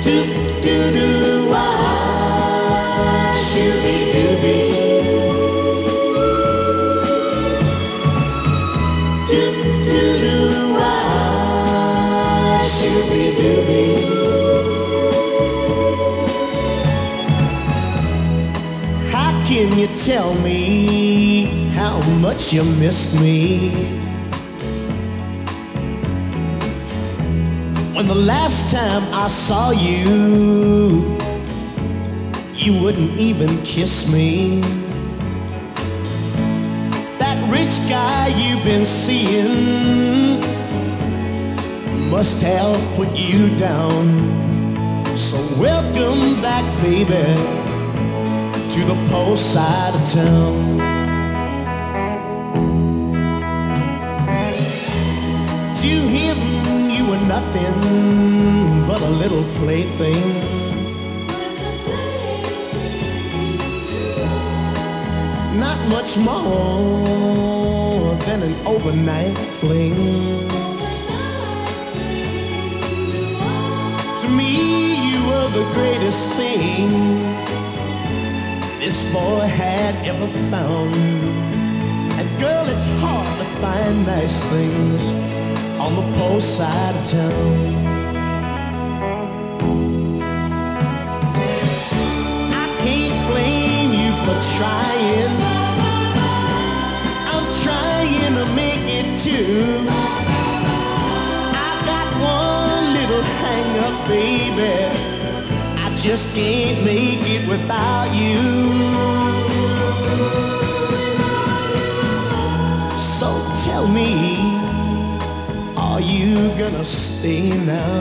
Do-do-do, why, shooby-dooby. Do-do-do, why, shooby-dooby. How can you tell me how much you missed me? When the last time I saw you, you wouldn't even kiss me. That rich guy you've been seeing must have put you down. So welcome back, baby, to the poor side of town. To him you were nothing but a little plaything. Not much more than an overnight fling. To me you were the greatest thing this boy had ever found. And girl, it's hard to find nice things on the poor side of town. I can't blame you for trying. I'm trying to make it too. I got one little hang up, baby. I just can't make it without you. So tell me, are you gonna stay now?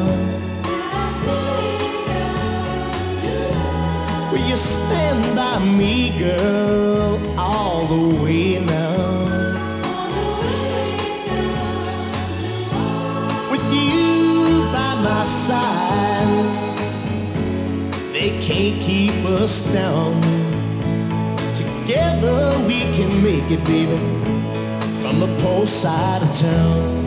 Will you stand by me, girl, all the way now? With you by my side, they can't keep us down. Together we can make it, baby, from the poor side of town.